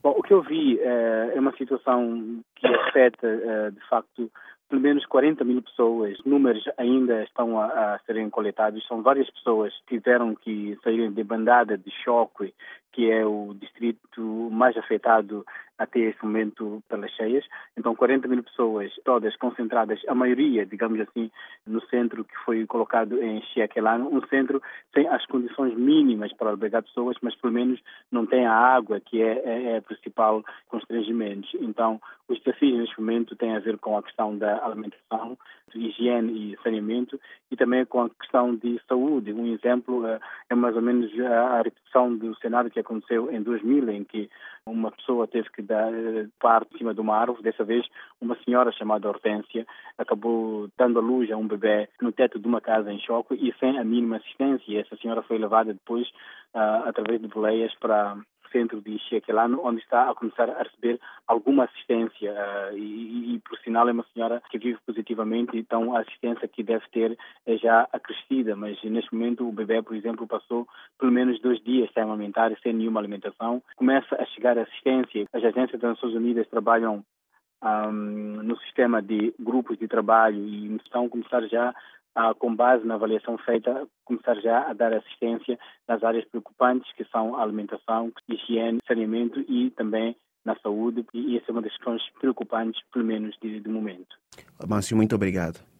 Bom, o que eu vi é uma situação que afeta, de facto, pelo menos 40 mil pessoas. Números ainda estão a serem coletados. São várias pessoas que tiveram que sair de Bandada de Choque, que é o distrito mais afetado até este momento pelas cheias. Então, 40 mil pessoas, todas concentradas, a maioria, digamos assim, no centro que foi colocado em Chiaquelano, um centro sem as condições mínimas para albergar pessoas, mas pelo menos não tem a água, que é a principal constrangimento. Então, os desafios neste momento têm a ver com a questão da alimentação, de higiene e saneamento, e também com a questão de saúde. Um exemplo é mais ou menos a repetição do cenário que aconteceu em 2000, em que uma pessoa teve que dar parte em cima de uma árvore. Dessa vez, uma senhora chamada Hortência acabou dando à luz a um bebê no teto de uma casa em choque e sem a mínima assistência. Essa senhora foi levada depois, através de boleias, para centro de Chiaquelano, onde está a começar a receber alguma assistência e por sinal é uma senhora que vive positivamente, então a assistência que deve ter é já acrescida, mas neste momento o bebê, por exemplo, passou pelo menos 2 dias sem amamentar e sem nenhuma alimentação. Começa a chegar a assistência. As agências das Nações Unidas trabalham no sistema de grupos de trabalho e estão a começar já com base na avaliação feita, começar já a dar assistência nas áreas preocupantes, que são a alimentação, higiene, saneamento e também na saúde. E essa é uma das questões preocupantes, pelo menos de momento. Márcio, muito obrigado.